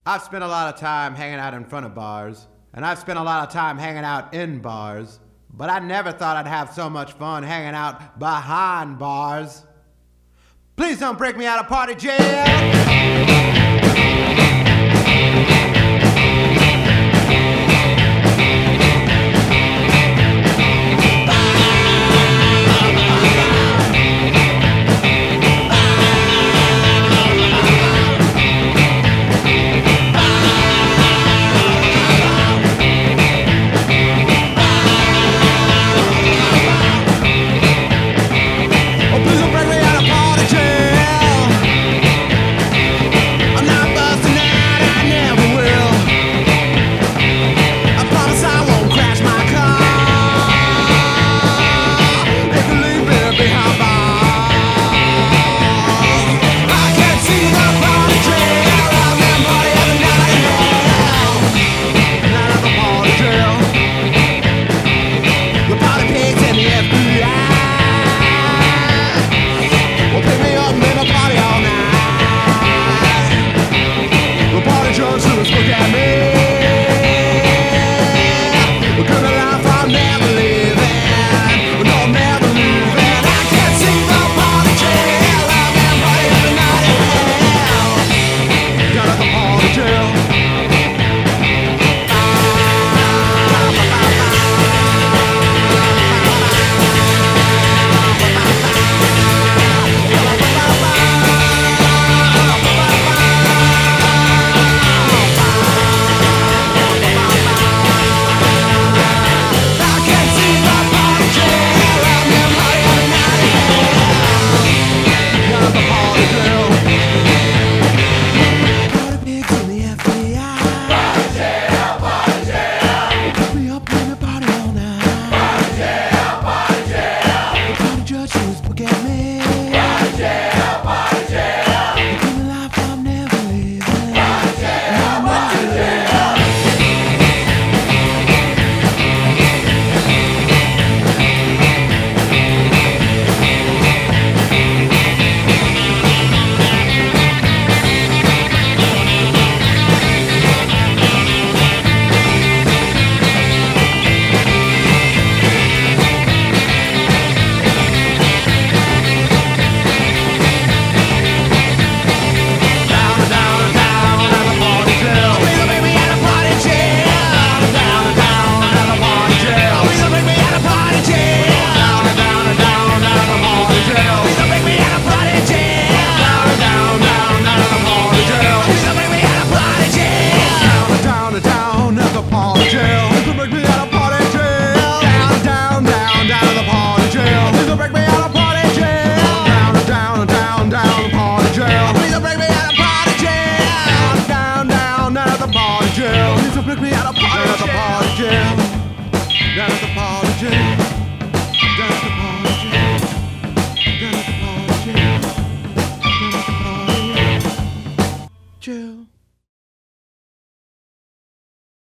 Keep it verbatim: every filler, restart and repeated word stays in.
I've spent a lot of time hanging out in front of bars, and I've spent a lot of time hanging out in bars, but I never thought I'd have so much fun hanging out behind bars. Please don't break me out of party jail. Please don't break me out of party jail.